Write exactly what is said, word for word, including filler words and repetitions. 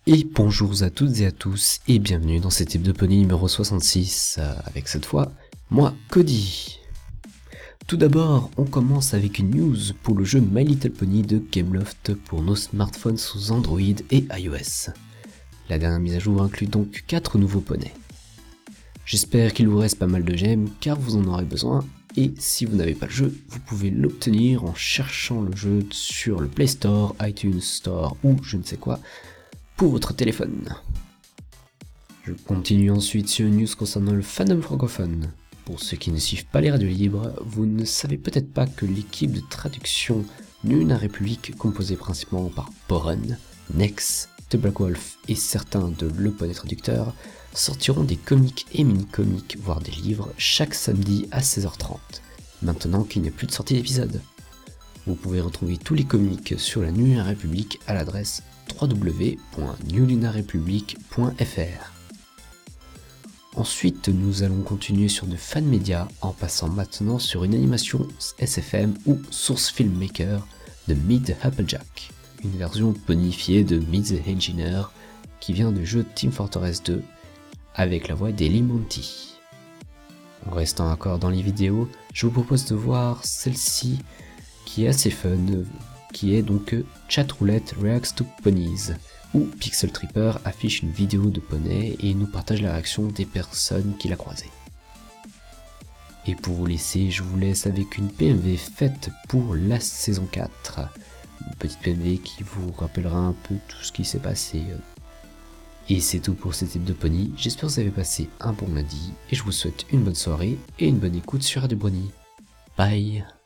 Et bonjour à toutes et à tous et bienvenue dans cet type de pony numéro soixante-six, euh, avec cette fois, moi, Cody. Tout d'abord, on commence avec une news pour le jeu My Little Pony de Gameloft pour nos smartphones sous Android et iOS. La dernière mise à jour inclut donc quatre nouveaux poneys. J'espère qu'il vous reste pas mal de gemmes car vous en aurez besoin, et si vous n'avez pas le jeu, vous pouvez l'obtenir en cherchant le jeu sur le Play Store, iTunes Store ou je ne sais quoi, pour votre téléphone. Je continue ensuite sur une news concernant le fandom francophone. Pour ceux qui ne suivent pas les radios libres, vous ne savez peut-être pas que l'équipe de traduction Nuna République, composée principalement par Poren, Nex, The Black Wolf et certains de Le Poney Traducteur, sortiront des comics et mini-comics, voire des livres, chaque samedi à seize heures trente, maintenant qu'il n'y a plus de sortie d'épisode. Vous pouvez retrouver tous les comics sur la Nuna République à l'adresse w w w point new luna republic point f r. Ensuite, nous allons continuer sur de fan média en passant maintenant sur une animation S F M ou Source Filmmaker de Meet the Applejack, une version bonifiée de Meet the Engineer qui vient du jeu Team Fortress deux avec la voix d'Eli Monty. En restant encore dans les vidéos, je vous propose de voir celle-ci qui est assez fun, qui est donc Chatroulette Reacts to Ponies, où Pixel Tripper affiche une vidéo de poney et nous partage la réaction des personnes qu'il a croisées. Et pour vous laisser, je vous laisse avec une P M V faite pour la saison quatre. Une petite P M V qui vous rappellera un peu tout ce qui s'est passé. Et c'est tout pour ce type de pony, j'espère que vous avez passé un bon lundi, et je vous souhaite une bonne soirée et une bonne écoute sur Radio Brony. Bye.